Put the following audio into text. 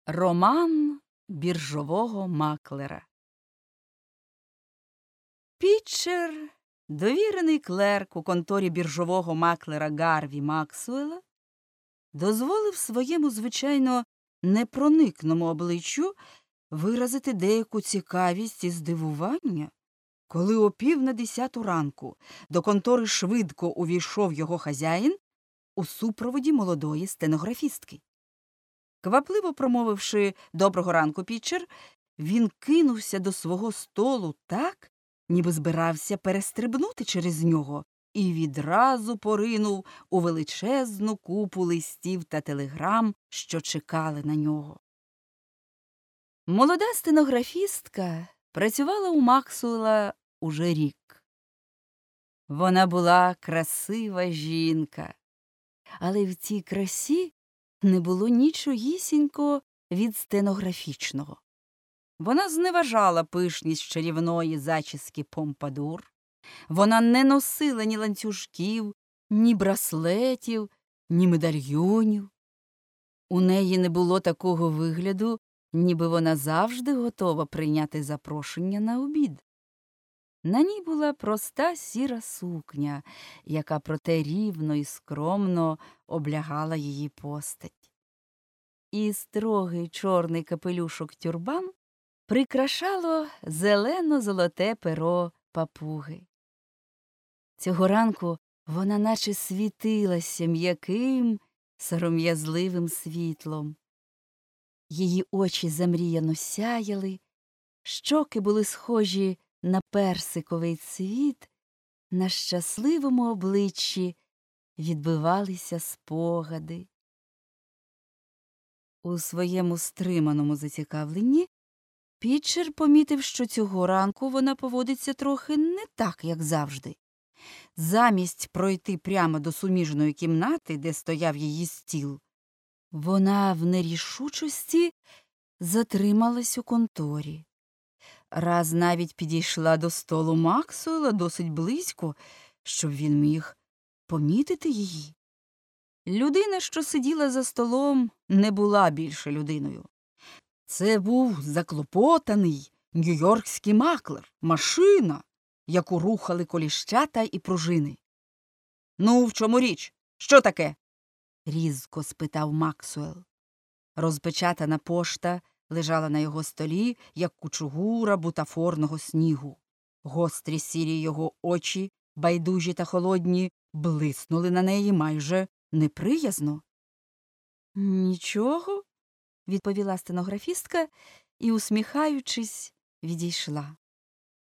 Роман біржового маклера. Пітчер, довірений клерк у конторі біржового маклера Гарві Максуела, дозволив своєму, звичайно, непроникному обличчю виразити деяку цікавість і здивування, коли о 9:50 ранку до контори швидко увійшов його хазяїн у супроводі молодої стенографістки. Квапливо промовивши «Доброго ранку, Пітчер», він кинувся до свого столу так, ніби збирався перестрибнути через нього, і відразу поринув у величезну купу листів та телеграм, що чекали на нього. Молода стенографістка працювала у Максуела уже рік. Вона була красива жінка, але в цій красі не було нічогісінько від стенографічного. Вона зневажала пишність чарівної зачіски помпадур, вона не носила ні ланцюжків, ні браслетів, ні медальйонів. У неї не було такого вигляду, ніби вона завжди готова прийняти запрошення на обід. На ній була проста сіра сукня, яка проте рівно і скромно облягала її постать. І строгий чорний капелюшок-тюрбан прикрашало зелено-золоте перо папуги. Цього ранку вона наче світилася м'яким, сором'язливим світлом. Її очі замріяно сяяли, щоки були схожі на персиковий цвіт, на щасливому обличчі відбивалися спогади. У своєму стриманому зацікавленні Пітчер помітив, що цього ранку вона поводиться трохи не так, як завжди. Замість пройти прямо до суміжної кімнати, де стояв її стіл, вона в нерішучості затрималась у конторі. Раз навіть підійшла до столу Максуела досить близько, щоб він міг помітити її. Людина, що сиділа за столом, не була більше людиною. Це був заклопотаний нью-йоркський маклер, машина, яку рухали коліщата і пружини. «Ну, в чому річ? Що таке?» – різко спитав Максуел. Розпечатана пошта лежала на його столі, як кучугура бутафорного снігу. Гострі сірі його очі, байдужі та холодні, блиснули на неї майже неприязно. «Нічого», – відповіла стенографістка і, усміхаючись, відійшла.